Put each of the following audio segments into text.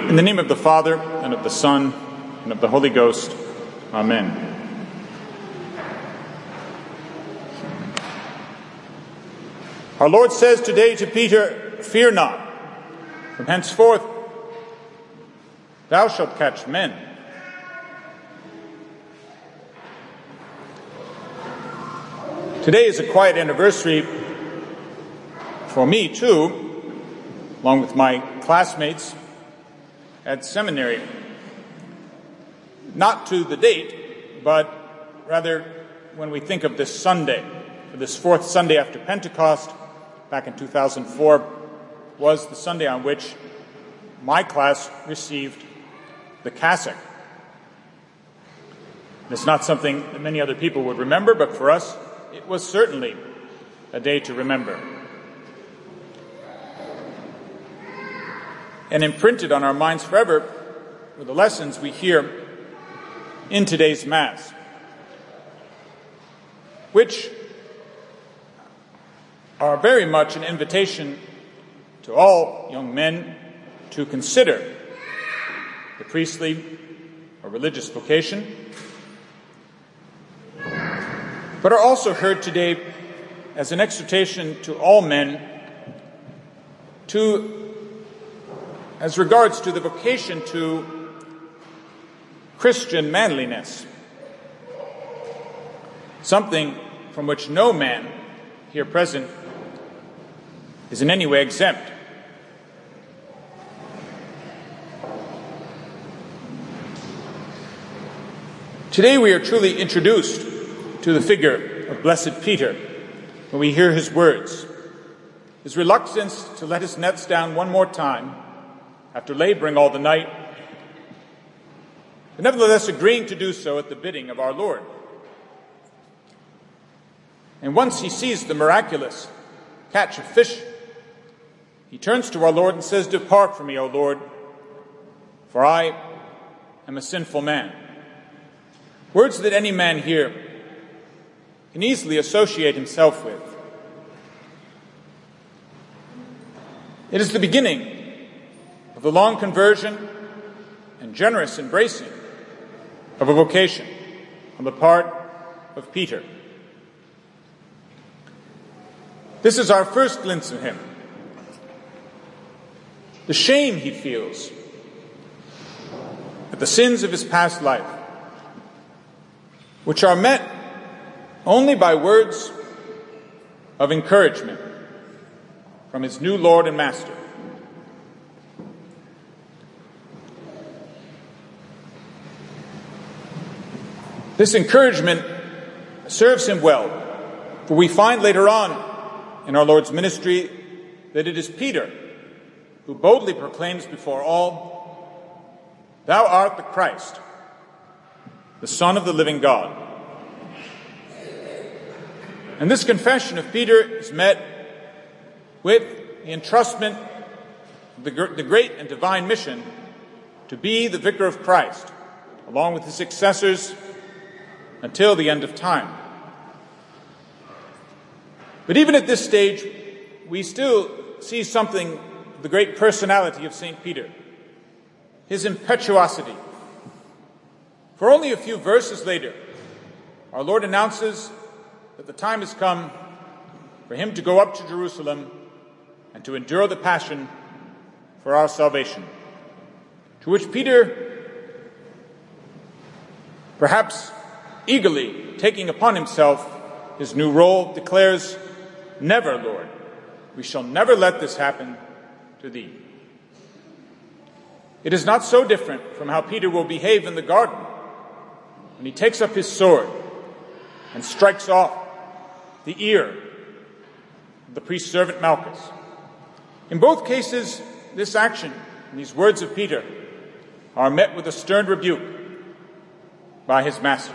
In the name of the Father, and of the Son, and of the Holy Ghost. Amen. Our Lord says today to Peter, "Fear not. From henceforth thou shalt catch men." Today is a quiet anniversary for me, too, along with my classmates at seminary. Not to the date, but rather when we think of this Sunday, this fourth Sunday after Pentecost, back in 2004, was the Sunday on which my class received the cassock. It's not something that many other people would remember, but for us, it was certainly a day to remember. And imprinted on our minds forever were the lessons we hear in today's Mass, which are very much an invitation to all young men to consider the priestly or religious vocation, but are also heard today as an exhortation to all men as regards to the vocation to Christian manliness, something from which no man here present is in any way exempt. Today we are truly introduced to the figure of Blessed Peter when we hear his words, his reluctance to let his nets down one more time after laboring all the night, but nevertheless agreeing to do so at the bidding of our Lord. And once he sees the miraculous catch of fish, he turns to our Lord and says, "Depart from me, O Lord, for I am a sinful man." Words that any man here can easily associate himself with. It is the beginning of the long conversion and generous embracing of a vocation on the part of Peter. This is our first glimpse of him. The shame he feels at the sins of his past life, which are met only by words of encouragement from his new Lord and Master. This encouragement serves him well, for we find later on in our Lord's ministry that it is Peter who boldly proclaims before all, "Thou art the Christ, the Son of the living God." And this confession of Peter is met with the entrustment of the great and divine mission to be the vicar of Christ, along with his successors, until the end of time. But even at this stage, we still see something of the great personality of St. Peter, his impetuosity. For only a few verses later, our Lord announces that the time has come for him to go up to Jerusalem and to endure the passion for our salvation, to which Peter, perhaps eagerly taking upon himself his new role, declares, "Never, Lord, we shall never let this happen to thee." It is not so different from how Peter will behave in the garden when he takes up his sword and strikes off the ear of the priest's servant Malchus. In both cases, this action and these words of Peter are met with a stern rebuke by his master.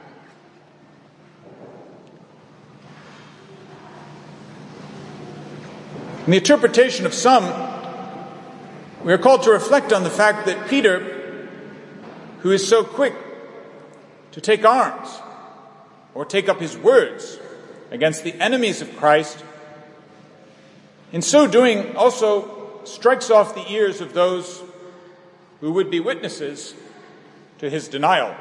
In the interpretation of some, we are called to reflect on the fact that Peter, who is so quick to take arms or take up his words against the enemies of Christ, in so doing also strikes off the ears of those who would be witnesses to his denial.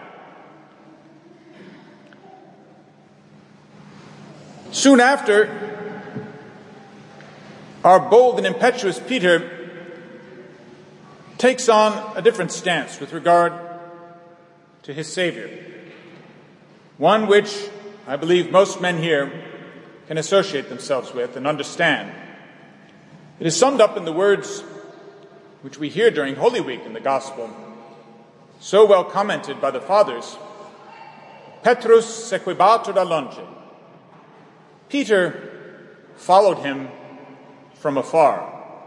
Soon after, our bold and impetuous Peter takes on a different stance with regard to his Savior, one which I believe most men here can associate themselves with and understand. It is summed up in the words which we hear during Holy Week in the Gospel, so well commented by the Fathers: Petrus sequibatur da longe. Peter followed him from afar.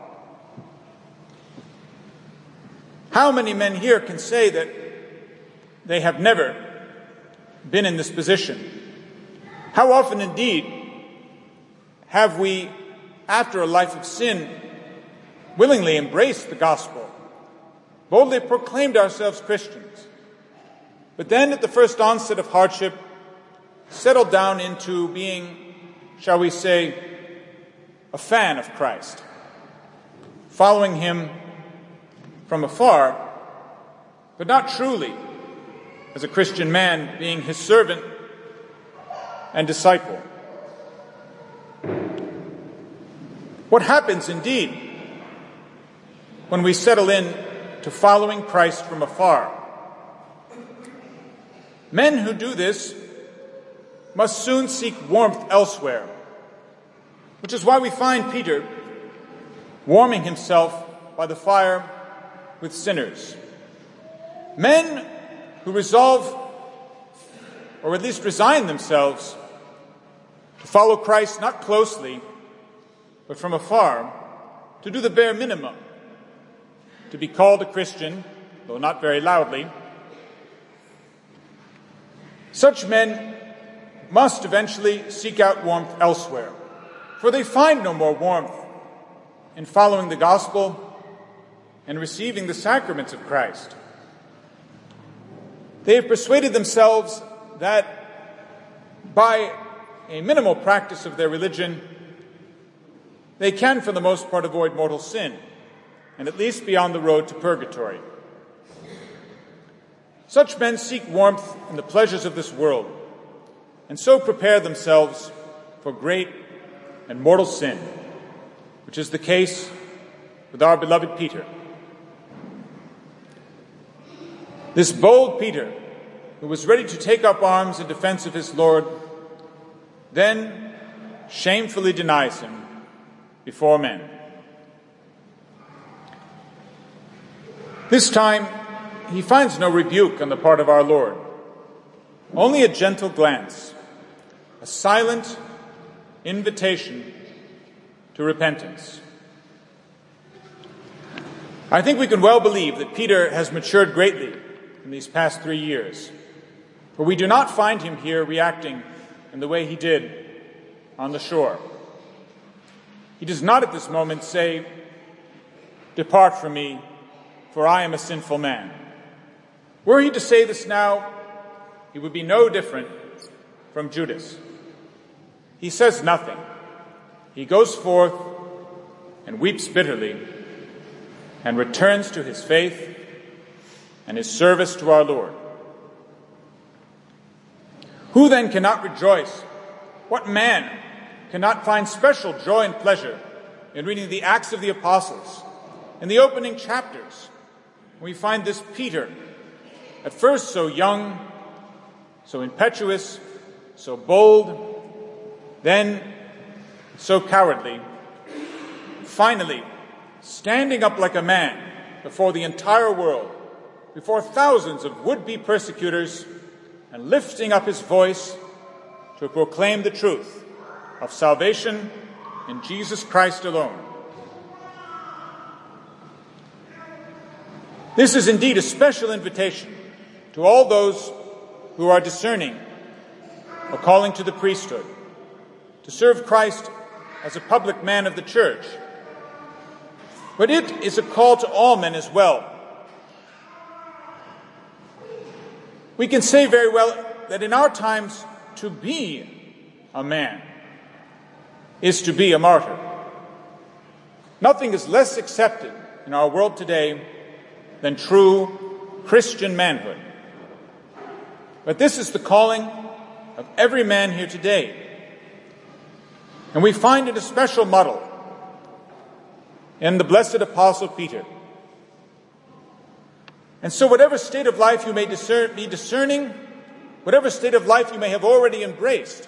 How many men here can say that they have never been in this position? How often indeed have we, after a life of sin, willingly embraced the gospel, boldly proclaimed ourselves Christians, but then at the first onset of hardship settled down into being, shall we say, a fan of Christ, following him from afar, but not truly as a Christian man, being his servant and disciple. What happens indeed when we settle in to following Christ from afar? Men who do this must soon seek warmth elsewhere, which is why we find Peter warming himself by the fire with sinners. Men who resolve, or at least resign themselves, to follow Christ not closely, but from afar, to do the bare minimum, to be called a Christian, though not very loudly. Such men must eventually seek out warmth elsewhere, for they find no more warmth in following the gospel and receiving the sacraments of Christ. They have persuaded themselves that by a minimal practice of their religion, they can, for the most part, avoid mortal sin, and at least be on the road to purgatory. Such men seek warmth in the pleasures of this world, and so prepare themselves for great and mortal sin, which is the case with our beloved Peter. This bold Peter, who was ready to take up arms in defense of his Lord, then shamefully denies him before men. This time, he finds no rebuke on the part of our Lord, only a gentle glance, a silent invitation to repentance. I think we can well believe that Peter has matured greatly in these past 3 years, for we do not find him here reacting in the way he did on the shore. He does not at this moment say, "Depart from me, for I am a sinful man." Were he to say this now, he would be no different from Judas. He says nothing. He goes forth and weeps bitterly and returns to his faith and his service to our Lord. Who then cannot rejoice? What man cannot find special joy and pleasure in reading the Acts of the Apostles? In the opening chapters, we find this Peter, at first so young, so impetuous, so bold, then so cowardly, finally standing up like a man before the entire world, before thousands of would-be persecutors, and lifting up his voice to proclaim the truth of salvation in Jesus Christ alone. This is indeed a special invitation to all those who are discerning a calling to the priesthood, to serve Christ as a public man of the church. But it is a call to all men as well. We can say very well that in our times, to be a man is to be a martyr. Nothing is less accepted in our world today than true Christian manhood. But this is the calling of every man here today. And we find it a special model in the blessed Apostle Peter. And so whatever state of life you may be discerning, whatever state of life you may have already embraced,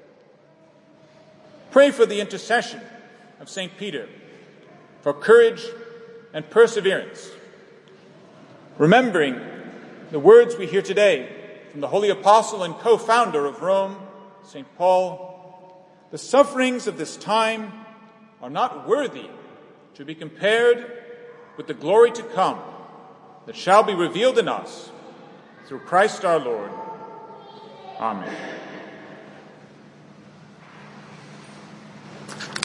pray for the intercession of St. Peter, for courage and perseverance, remembering the words we hear today from the Holy Apostle and co-founder of Rome, St. Paul: the sufferings of this time are not worthy to be compared with the glory to come that shall be revealed in us through Christ our Lord. Amen.